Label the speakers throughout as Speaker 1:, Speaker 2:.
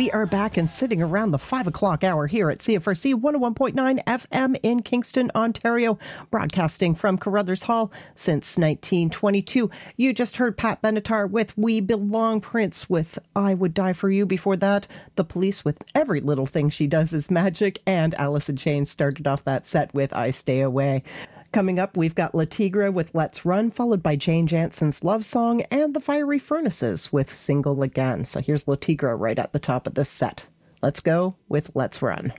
Speaker 1: We are back and sitting around the 5 o'clock hour here at CFRC 101.9 FM in Kingston, Ontario, broadcasting from Carruthers Hall since 1922. You just heard Pat Benatar with We Belong, Prince with I Would Die For You. Before that, The Police with Every Little Thing She Does Is Magic, and Alice in Chains started off that set with I Stay Away. Coming up, we've got La Tigra with Let's Run, followed by Jane Jansen's Love Song, and the Fiery Furnaces with Single Again. So here's La Tigra right at the top of this set. Let's go with Let's Run.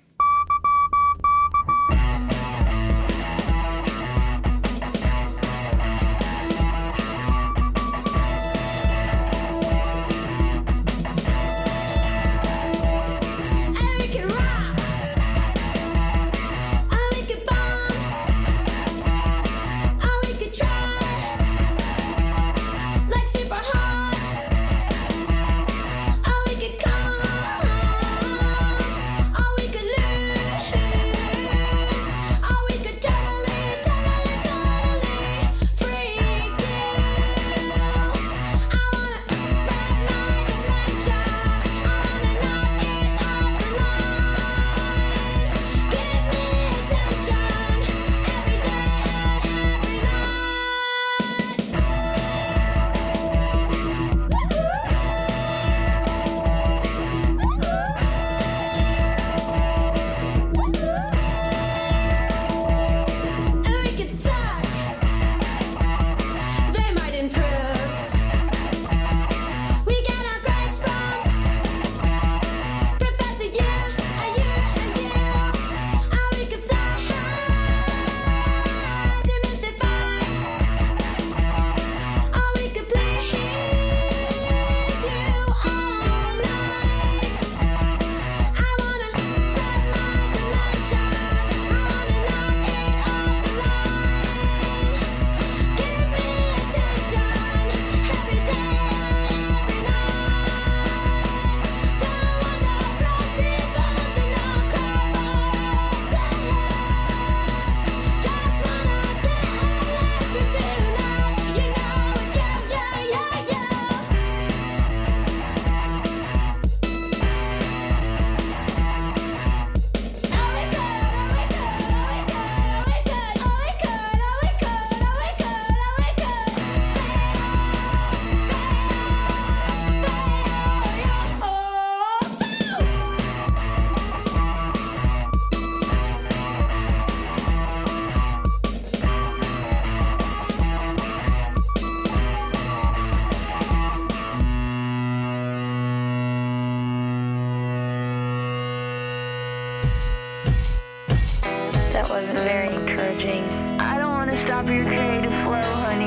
Speaker 2: That wasn't very encouraging. I don't want to stop your creative flow, honey.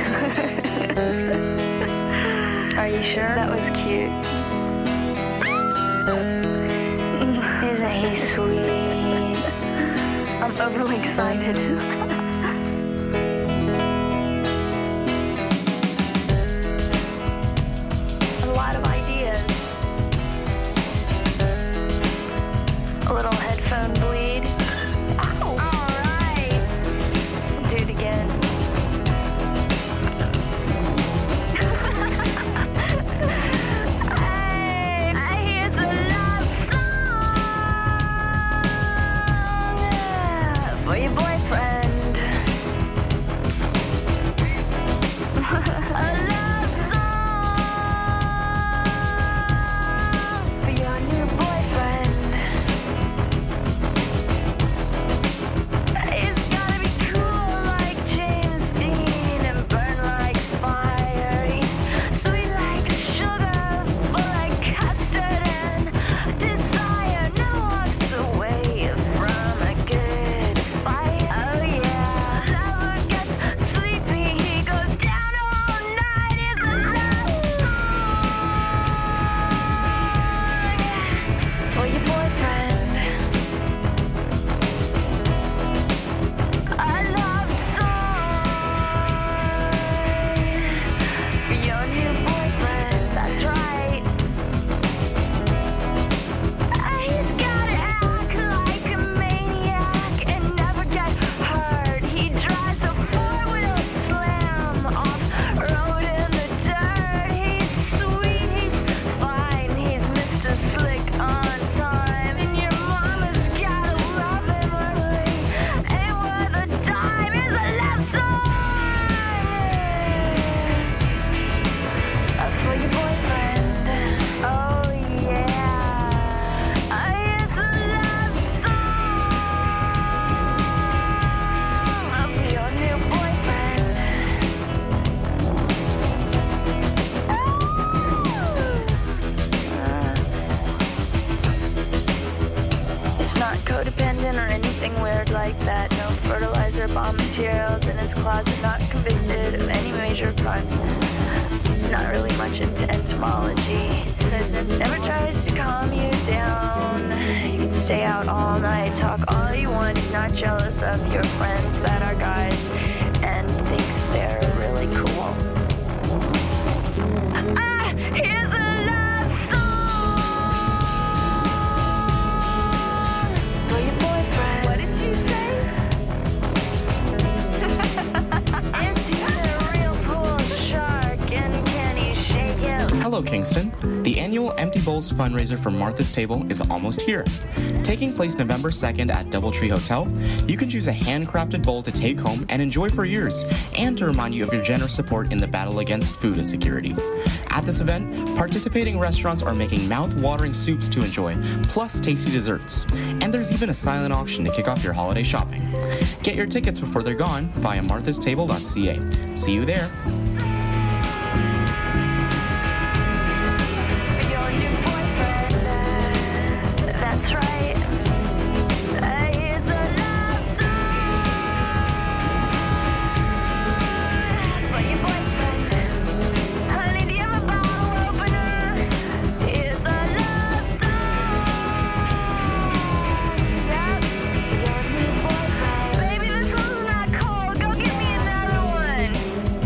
Speaker 2: Are you sure? That was cute. Isn't he sweet? I'm overly excited. A lot of ideas. A little headphone bleed. Ow! All right. Do it again. Hey, here's a love song for your boyfriend. 6-year-old in his closet, not convicted of any major crime. Not really much into entomology. Says it never tries to calm you down. You can stay out all night, talk all you want. He's not jealous of your friends that are guys and thinks they're really cool. Here's a love song for your boyfriend. What did you say? Is he a real pool shark and can he shake it?
Speaker 3: Hello, Kingston. The annual Empty Bowls fundraiser for Martha's Table is almost here. Taking place November 2nd at Doubletree Hotel, you can choose a handcrafted bowl to take home and enjoy for years, and to remind you of your generous support in the battle against food insecurity. At this event, participating restaurants are making mouth-watering soups to enjoy, plus tasty desserts. And there's even a silent auction to kick off your holiday shopping. Get your tickets before they're gone via marthastable.ca. See you there.
Speaker 2: Your new boyfriend, that's right. Here's a love song for your boyfriend. Honey, do you have a bottle opener? Here's a love song. Yep, your new boyfriend. Baby, this one's not cold. Go get me another one.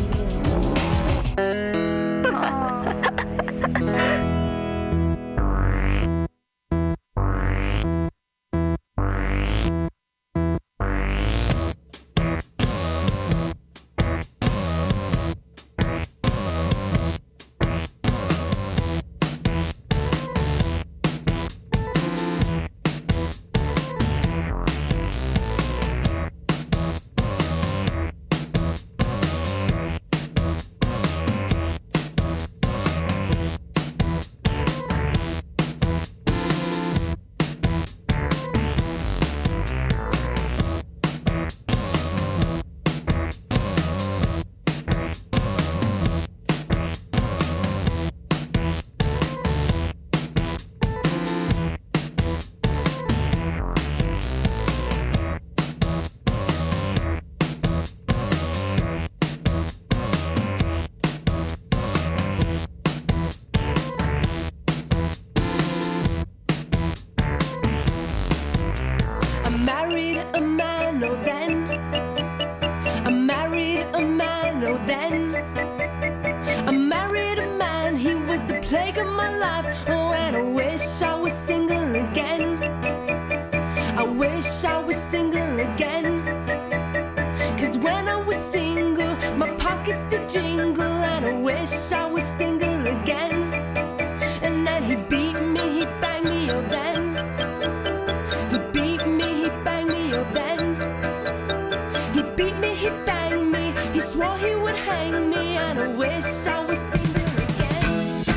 Speaker 4: I married a man, oh then. I married a man, oh then. I married a man, he was the plague of my life. Oh, and I wish I was single again. I wish I was single again. 'Cause when I was single, my pockets did jingle. And I wish I was single again. And then he beat me, he banged me, oh then. He beat me, he banged me, oh then. He beat me, he banged me. He swore he would hang me, and I wish I was single again.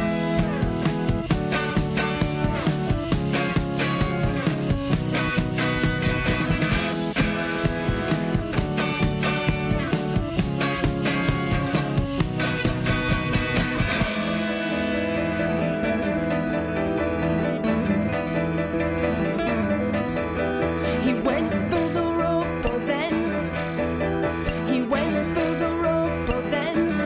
Speaker 4: He went through the rope, oh then. He went through the rope, oh then.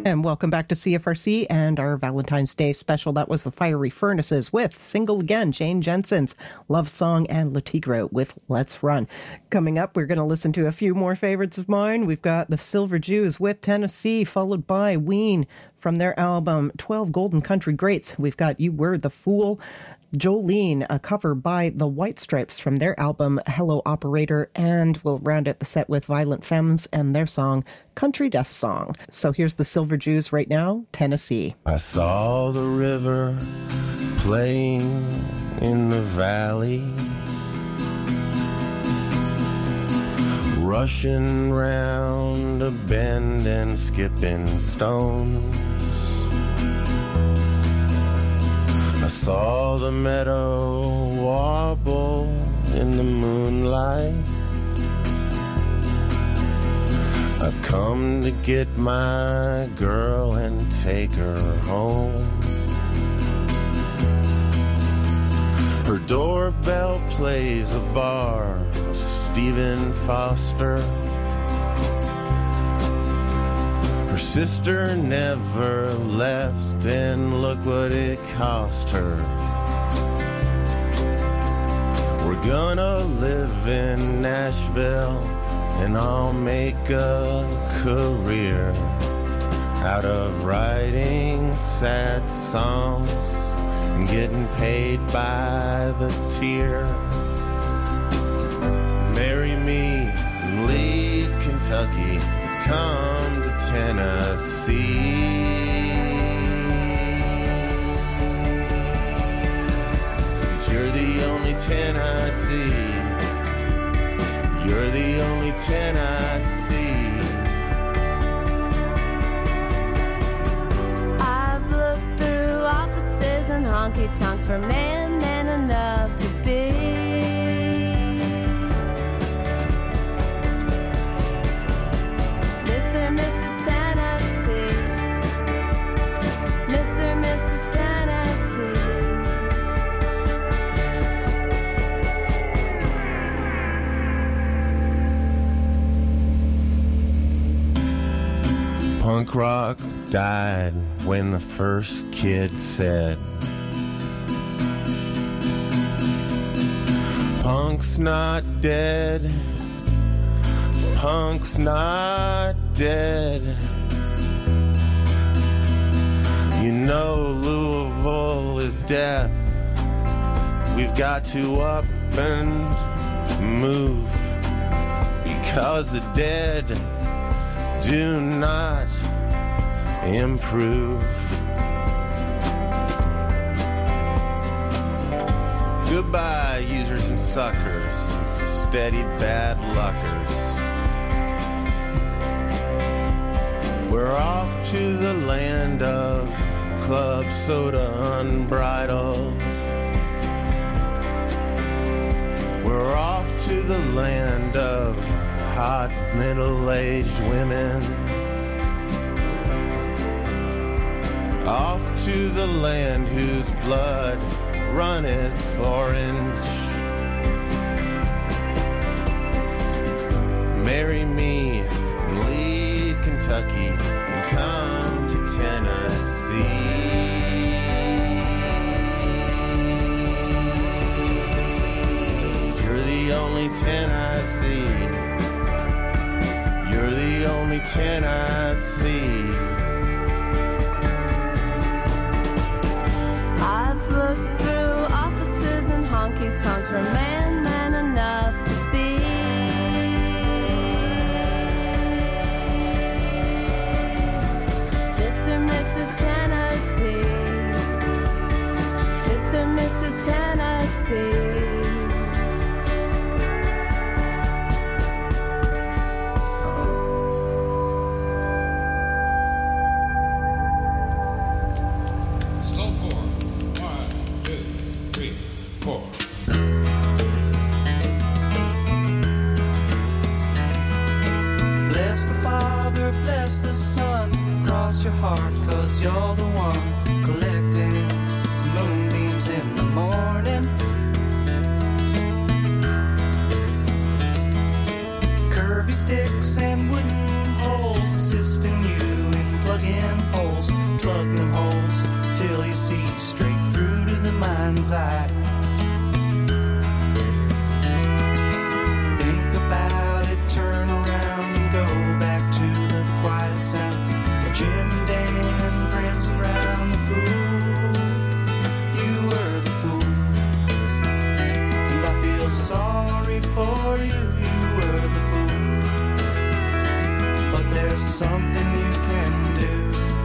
Speaker 1: And welcome back to CFRC and our Valentine's Day special. That was the Fiery Furnaces with Single Again, Jane Jensen's Love Song, and Le Tigre with Let's Run. Coming up, we're going to listen to a few more favorites of mine. We've got the Silver Jews with Tennessee, followed by Ween from their album 12 Golden Country Greats. We've got You Were the Fool, Jolene, a cover by the White Stripes from their album Hello Operator, and we'll round out the set with Violent Femmes and their song Country Death Song. So here's the Silver Jews right now, Tennessee.
Speaker 5: I saw the river playing in the valley, rushing round a bend and skipping stones. I saw the meadow warble in the moonlight. I've come to get my girl and take her home. Her doorbell plays a bar of Stephen Foster. Her sister never left, and look what it cost her. We're gonna live in Nashville, and I'll make a career out of writing sad songs and getting paid by the tear. Marry me and leave Kentucky, come to Tennessee. But you're the only Tennessee. You're the only Tennessee.
Speaker 4: I've looked through offices and honky-tonks for man enough to be. Mr. and Mrs. Tennessee. Mr. and Mrs. Tennessee.
Speaker 5: Punk rock died when the first kid said, punk's not dead, punk's not dead. You know Louisville is death. We've got to up and move, because the dead do not improve. Goodbye, users and suckers and steady bad luckers. We're off to the land of club soda unbridled. We're off to the land of hot middle-aged women. Off to the land whose blood runneth orange. Marry me and leave Kentucky and come to Tennessee. You're the only Tennessee. You're the only Tennessee.
Speaker 4: I've looked through offices and honky-tonks for man enough to be. Mr. and Mrs. Tennessee. Mr. and Mrs. Tennessee.
Speaker 6: Your heart, 'cause you're the one collecting moonbeams in the morning. Curvy sticks and wooden holes assisting you in plugging plug them holes till you see straight through to the mind's eye. Think about it, turn around and go back to the quiet sound of Jim and Dan prancing around the pool. You were the fool, and I feel sorry for you. You were the fool, but there's something you can do.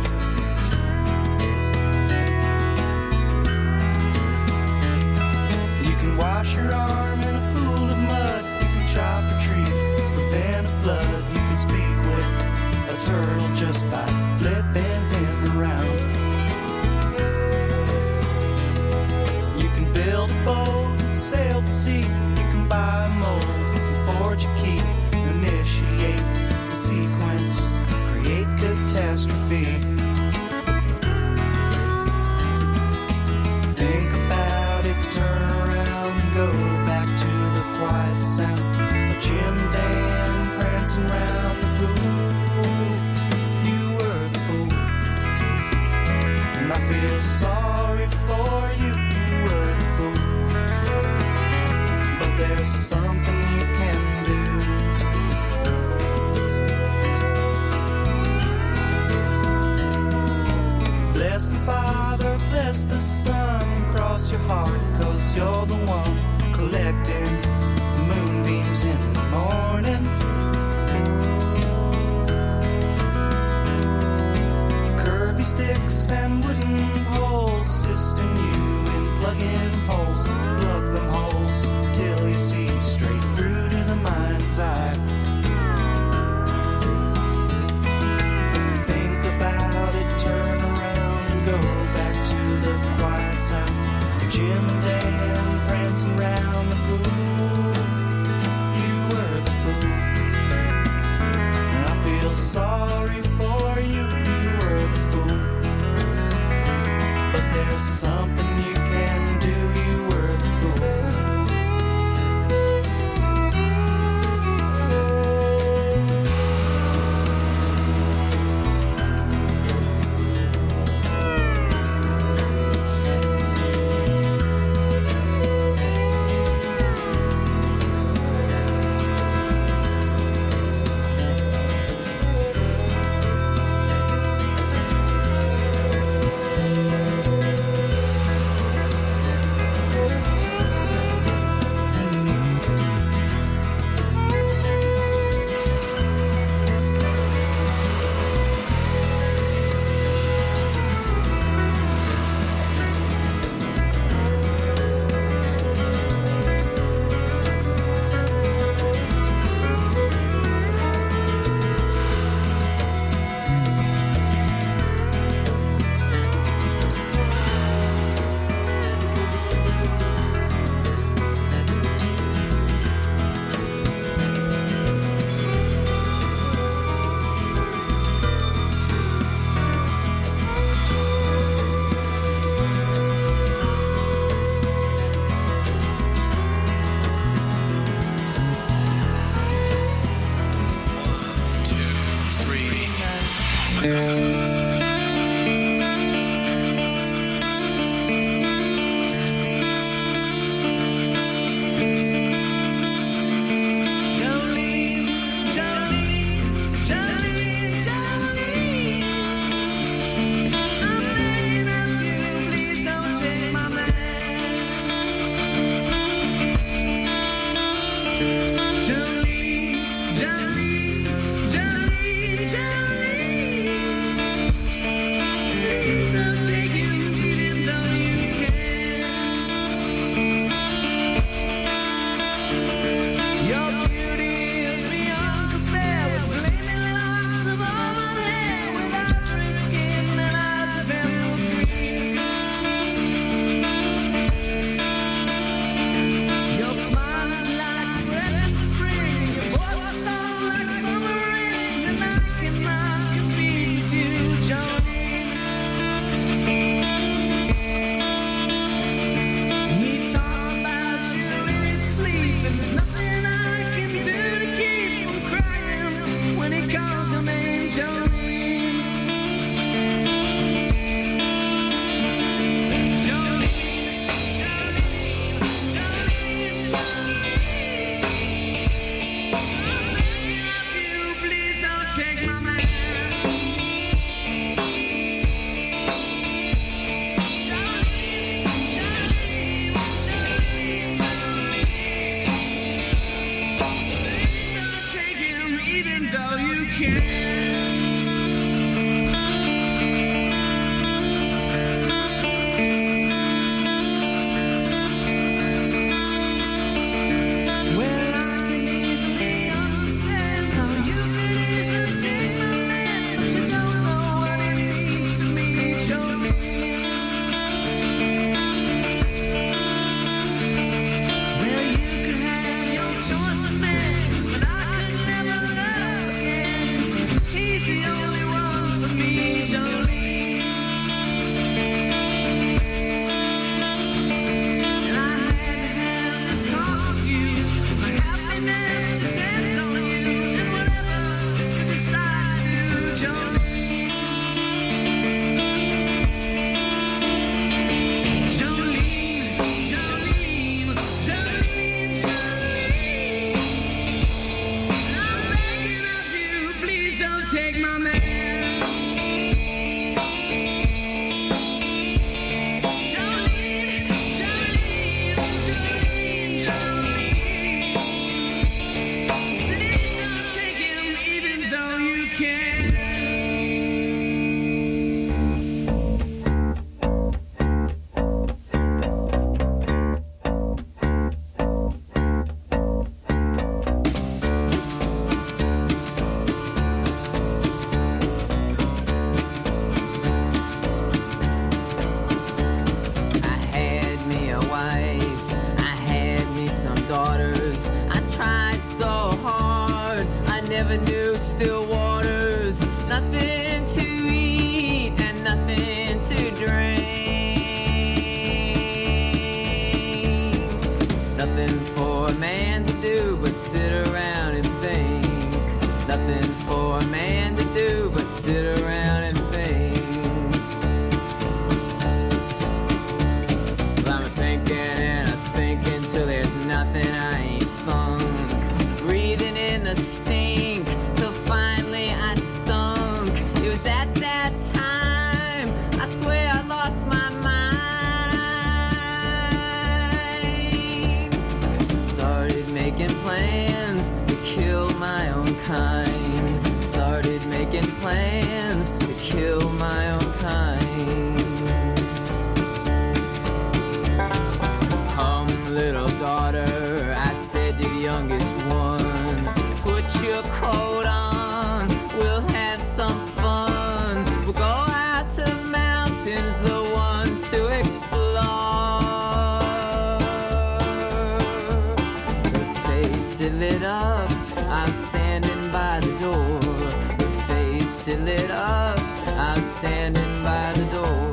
Speaker 6: You can wash your arm in a pool of mud. You can chop a tree, prevent a flood. You can speak with a turtle just by flipping him around. You can build a boat and sail the sea. You can buy a mold and forge a key, initiate a sequence, create catastrophe. Think about it, turn around and go back to the quiet sound of Jim and Dan prancing around the pool. You were the fool, and I feel sorry for you. You were the fool, but there's something you can do. Bless the Father, bless the Son, cross your heart, 'cause you're the one collecting moonbeams in the morning. Curvy sticks and wooden poles assisting you in plugging holes. Plug them holes till you see straight through to the mind's eye. Think about it, turn around and go back to the quiet sound of Jim and Dan prancing around the pool. You were the fool, and I feel sorry for you. You were the fool, but there's something you can do. You were the fool.
Speaker 7: Jolene, Jolene, Jolene. kind. Started making plans to kill my own kind. Come, little daughter, I said to the youngest one, put your coat on, we'll have some fun. We'll go out to the mountains, the one to explore. Her face it lit up, I'm standing by the door. Her face it lit up, I'm standing by the door.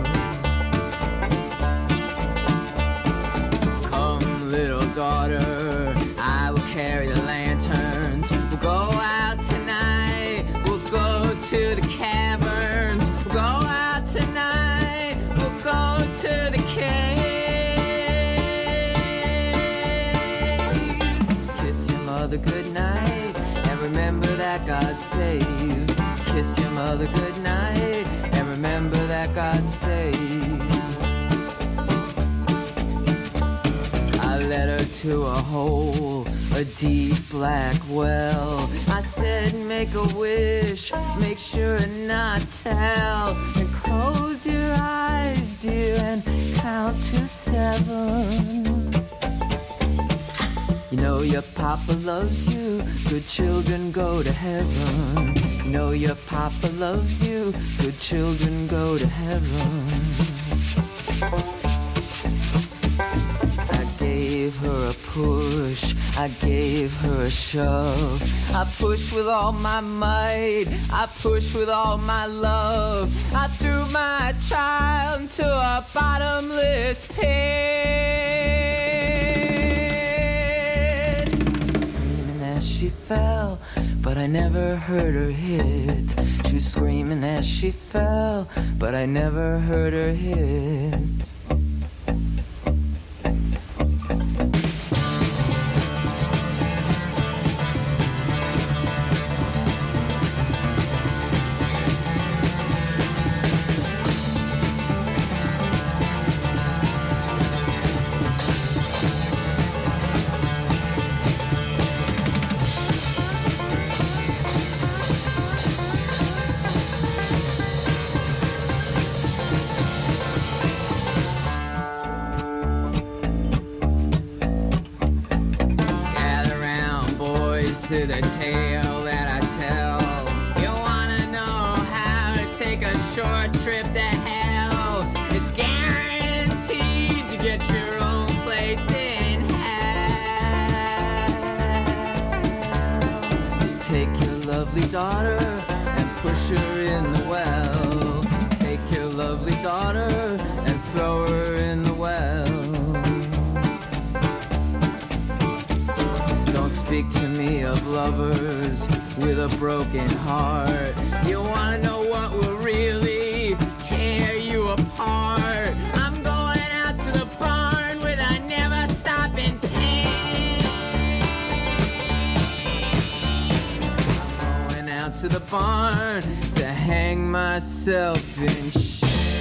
Speaker 7: Come, little daughter, I will carry the lanterns. We'll go out tonight, we'll go to the caverns. We'll go out tonight, we'll go to the caves. Kiss your mother goodnight, and remember that God saves. Kiss your mother goodnight, and remember that God saves. I led her to a hole, a deep black well. I said, make a wish, make sure not tell. And close your eyes, dear, and count to 7. You know your papa loves you, good children go to heaven. You know your papa loves you, good children go to heaven. I gave her a push, I gave her a shove. I pushed with all my might, I pushed with all my love. I threw my child into a bottomless pit. Screaming as she fell, but I never heard her hit. She was screaming as she fell, but I never heard her hit. To the tale that I tell. You wanna know how to take a short trip to hell? It's guaranteed to get your own place in hell. Just take your lovely daughter and push her in the well. Take your lovely daughter and throw her in the well. Speak to me of lovers with a broken heart. You wanna know what will really tear you apart? I'm going out to the barn with a never stopping pain. I'm going out to the barn to hang myself in shame.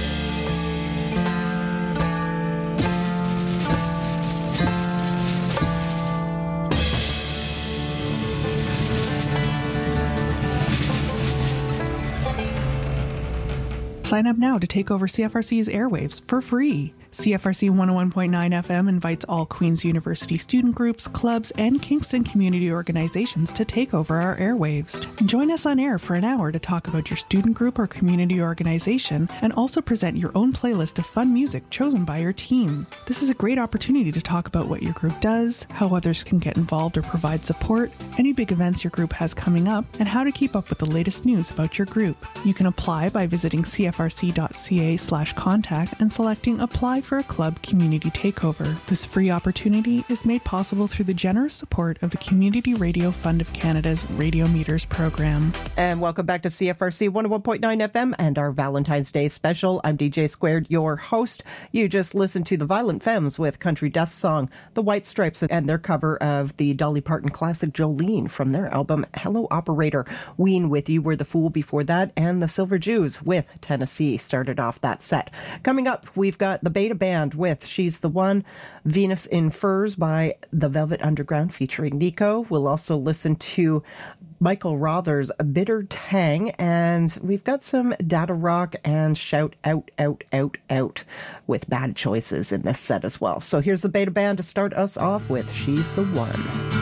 Speaker 8: Sign up now to take over CFRC's airwaves for free. CFRC 101.9 FM invites all Queen's University student groups, clubs, and Kingston community organizations to take over our airwaves. Join us on air for an hour to talk about your student group or community organization and also present your own playlist of fun music chosen by your team. This is a great opportunity to talk about what your group does, how others can get involved or provide support, any big events your group has coming up, and how to keep up with the latest news about your group. You can apply by visiting cfrc.ca/contact and selecting Apply for a Club Community Takeover. This free opportunity is made possible through the generous support of the Community Radio Fund of Canada's Radio Meters program.
Speaker 1: And welcome back to CFRC 101.9 FM and our Valentine's Day special. I'm DJ Squared, your host. You just listened to the Violent Femmes with Country Death Song, The White Stripes, and their cover of the Dolly Parton classic Jolene from their album Hello Operator. Ween with You Were the Fool before that, and the Silver Jews with Tennessee started off that set. Coming up, we've got the Beta Band with She's the One, Venus in Furs by the Velvet Underground featuring Nico. We'll also listen to Michael Rother's Bitter Tang, and we've got some Data Rock and Shout Out, Out, Out, Out with bad choices in this set as well. So here's the Beta Band to start us off with She's the One.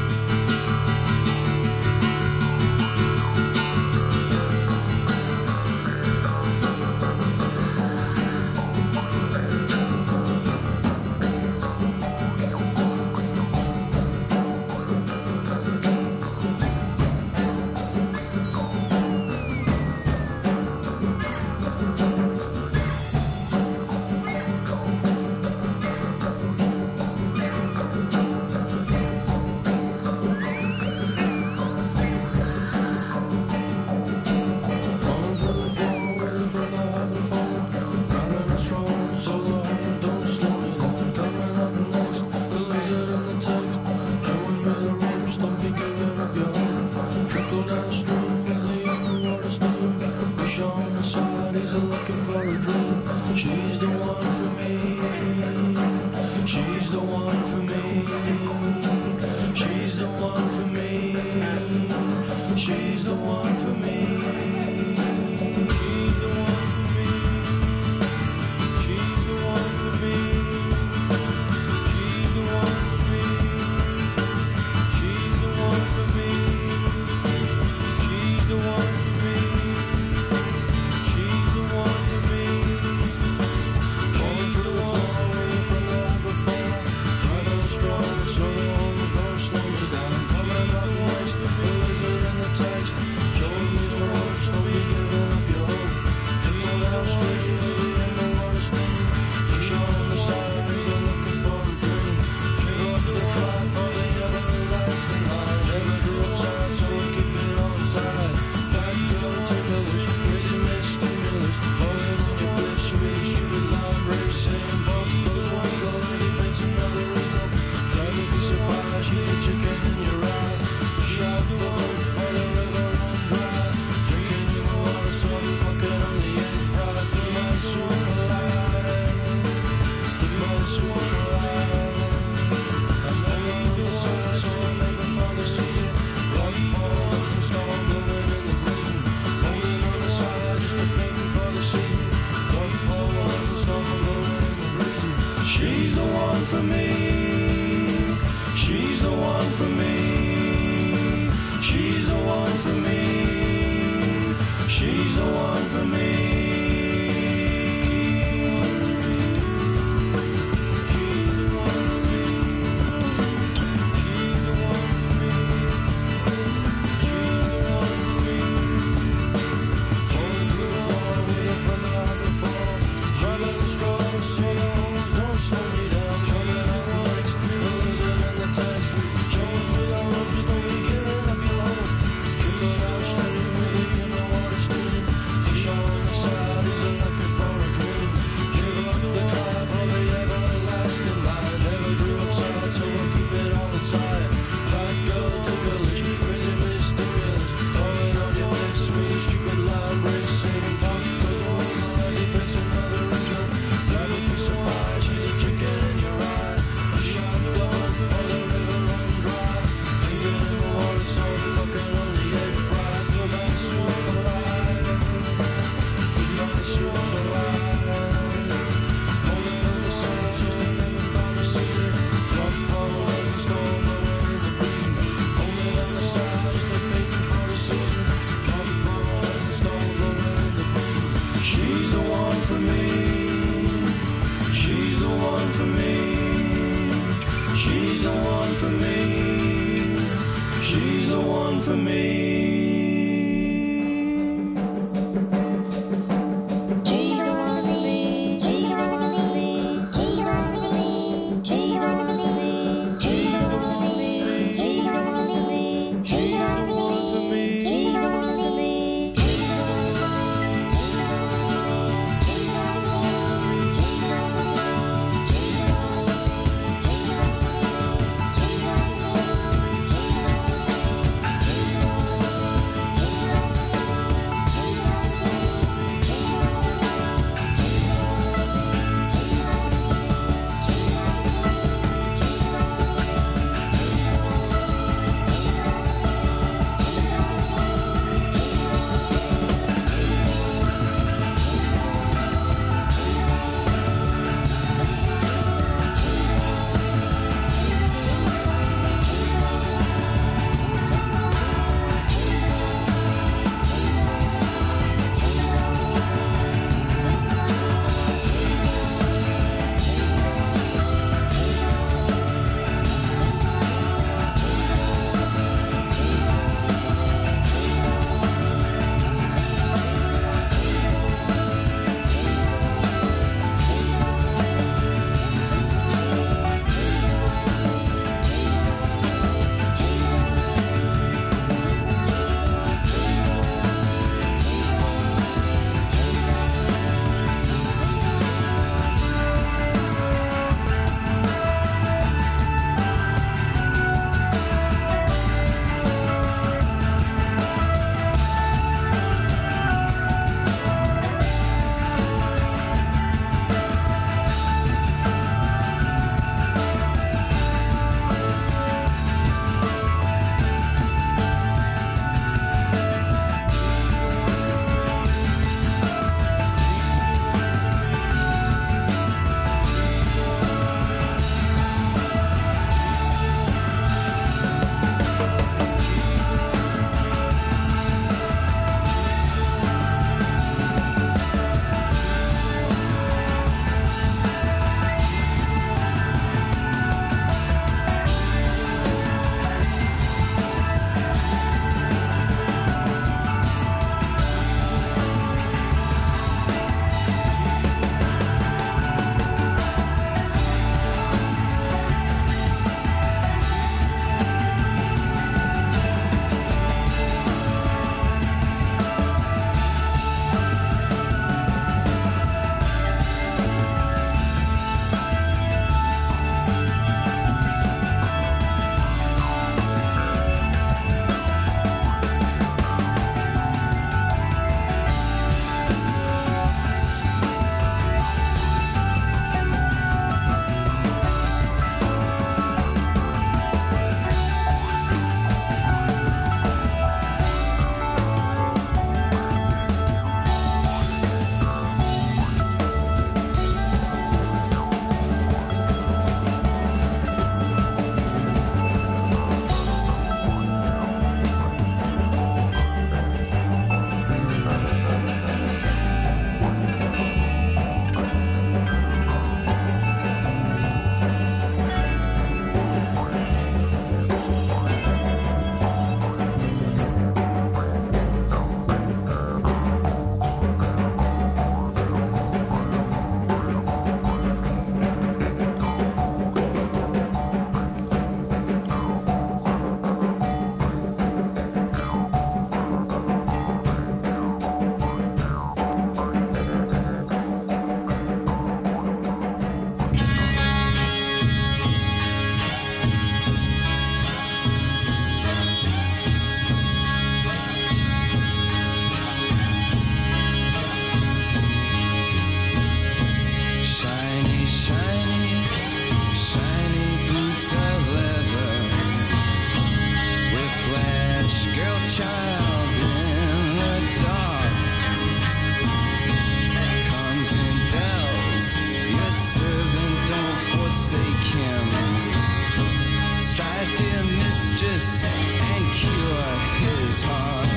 Speaker 9: mistress and cure his heart.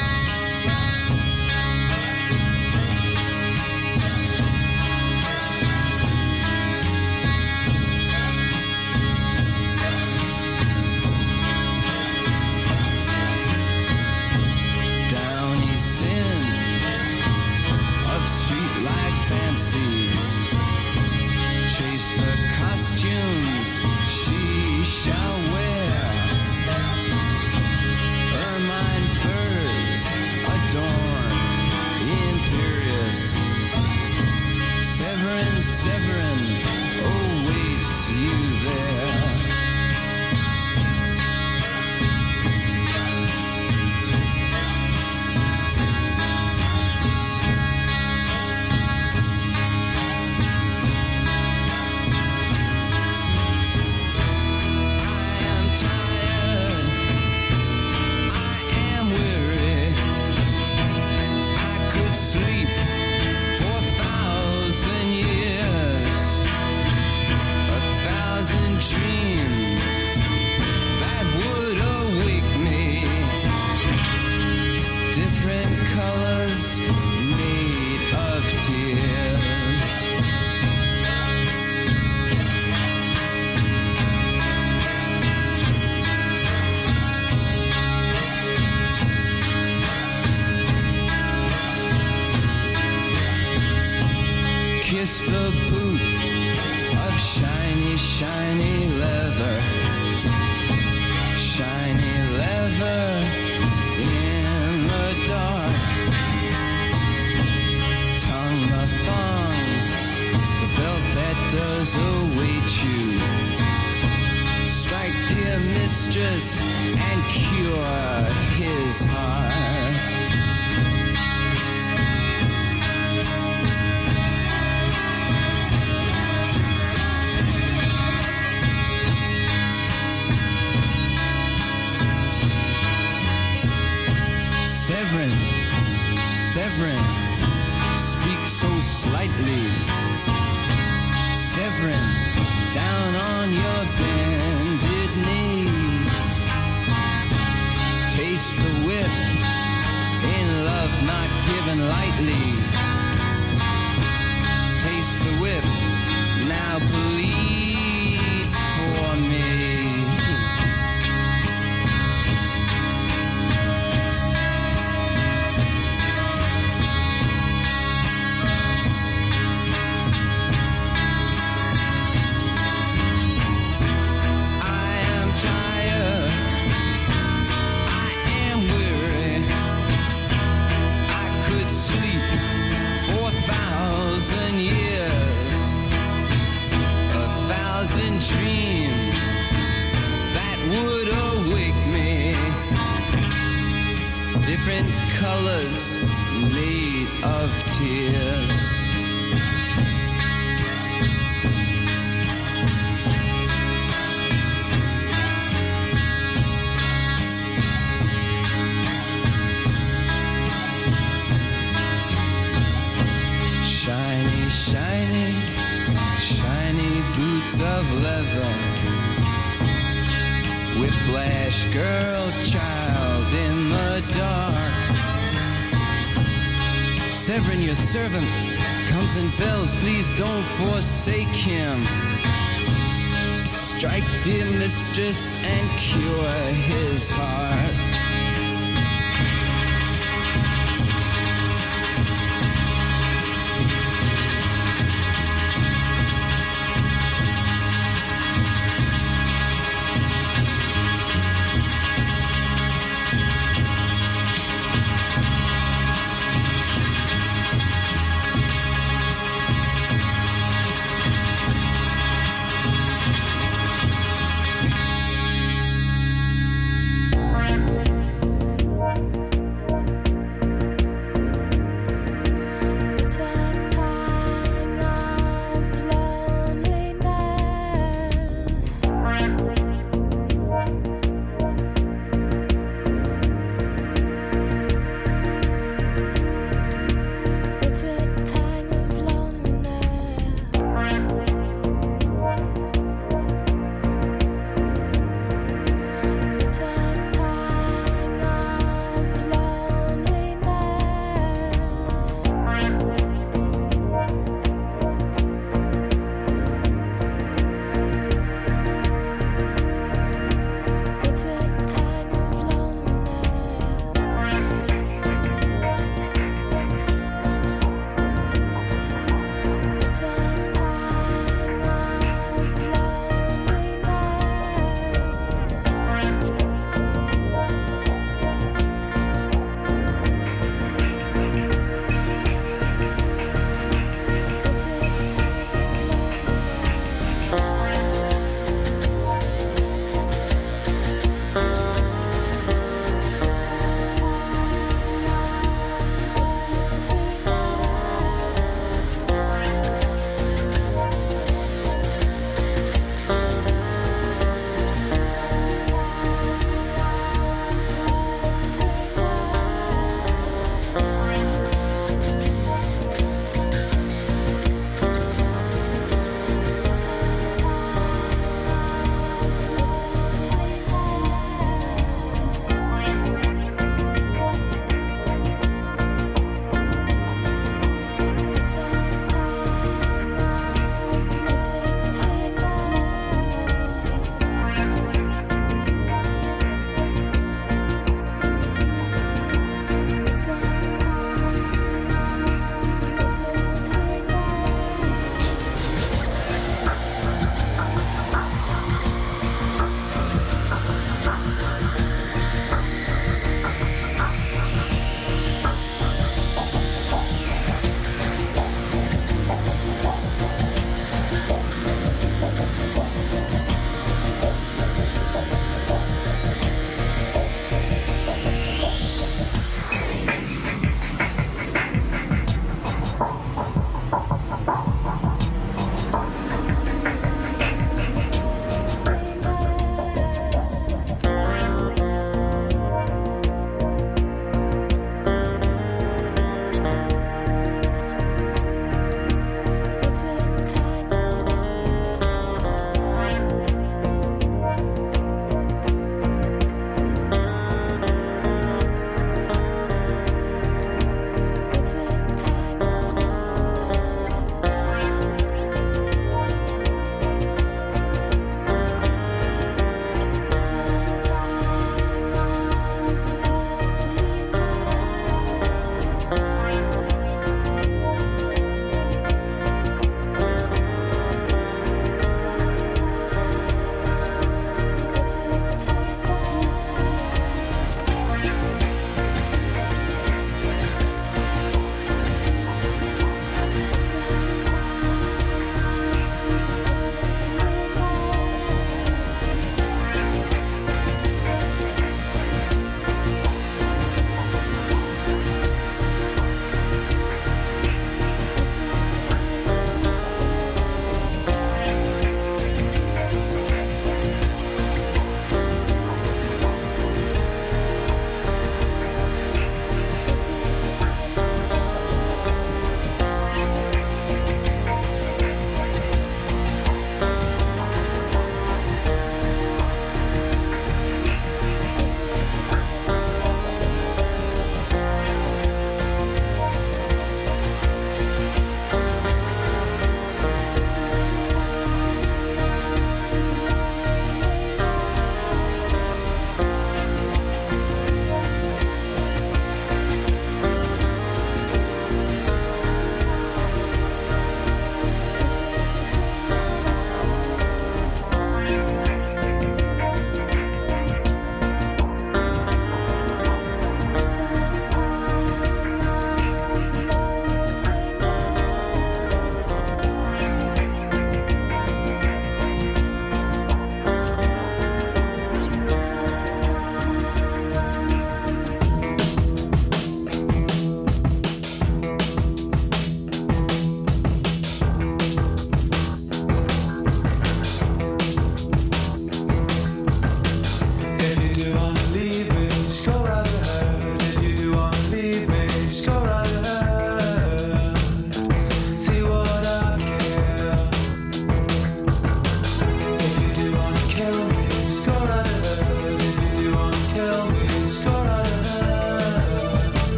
Speaker 9: Down he sins of streetlight fancies, chase the costumes she shall wear. Ermine furs adorn imperious. Severin, Severin awaits you there. Sleep for 1,000 years, 1,000 dreams that would awake me. Different colors made of tears. Kiss the boot of shiny, shiny leather. Shiny leather in the dark. Tongue the thongs, the belt that does await you. Strike, dear mistress, and cure his heart. Severin, Severin, speak so slightly. Severin, down on your bended knee. Taste the whip, in love not given lightly. Taste the whip, now bleed for me. Sleep for 1,000 years, 1,000 dreams that would awake me. Different colors made of tears. Shiny, shiny, shiny boots of leather. Whiplash girl, child in the dark. Severin, your servant, comes and bells. Please don't forsake him. Strike, dear mistress, and cure his heart.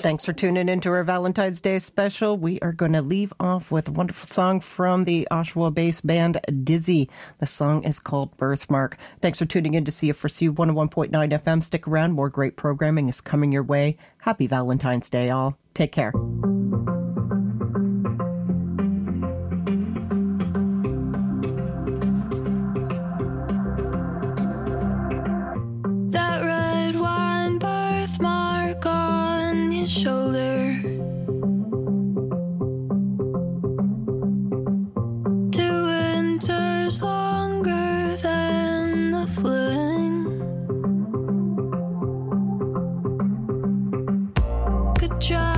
Speaker 1: Thanks for tuning into our Valentine's Day special. We are going to leave off with a wonderful song from the Oshawa-based band Dizzy. The song is called Birthmark. Thanks for tuning in to CFRC 101.9 FM. Stick around. More great programming is coming your way. Happy Valentine's Day, all. Take care.
Speaker 10: Shoulder, 2 winters longer than the fling. Could try